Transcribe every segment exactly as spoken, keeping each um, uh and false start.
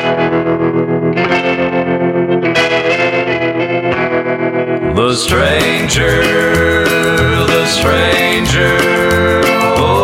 The stranger, the stranger, oh.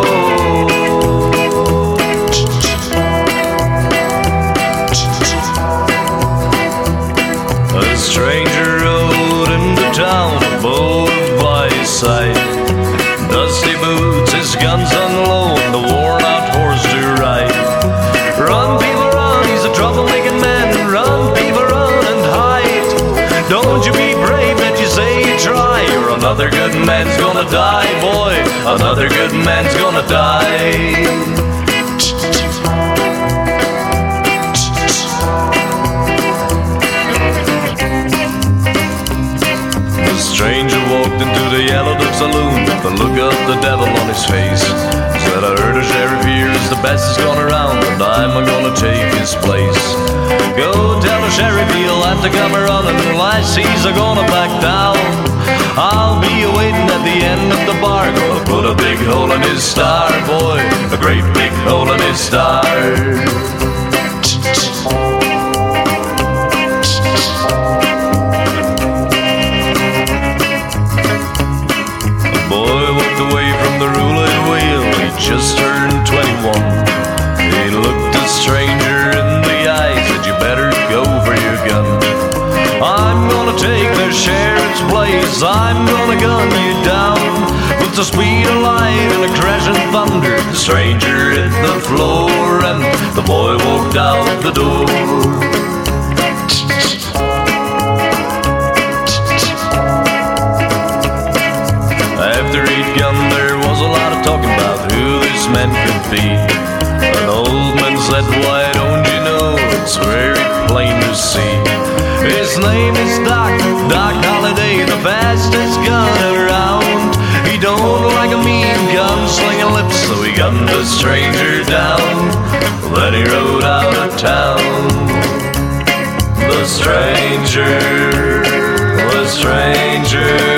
A stranger rode into town, a boat by his side. Dusty boots, his guns unload, the worn-out horse to ride. Run, people, run, he's a trouble-making man. Run, people, run and hide. Don't you be brave that you say you try, or another good man's gonna die, boy. Another good man's gonna die. The stranger walked into the Yellow Dove Saloon with the look of the devil on his face. Said, I heard a sheriff here is the best that's gone around, and I'm gonna take his place. Go tell the sheriff he'll have to come running, the lassies are gonna back down. I'll be waiting at the end of the bar, gonna put a big hole in his star, boy, a great big hole in his star. Just turned twenty-one. He looked the stranger in the eyes, said, you better go for your gun. I'm gonna take the sheriff's place, I'm gonna gun you down. With the speed of light and a crashing thunder, the stranger hit the floor and the boy walked out the door. After he'd gunned, there was a lot of talking about who this man could be. An old man said, why don't you know, it's very plain to see. His name is Doc, Doc Holliday, the fastest gun around. He don't like a mean gunslinging lips, so he gunned the stranger down. Then he rode out of town. The stranger, the stranger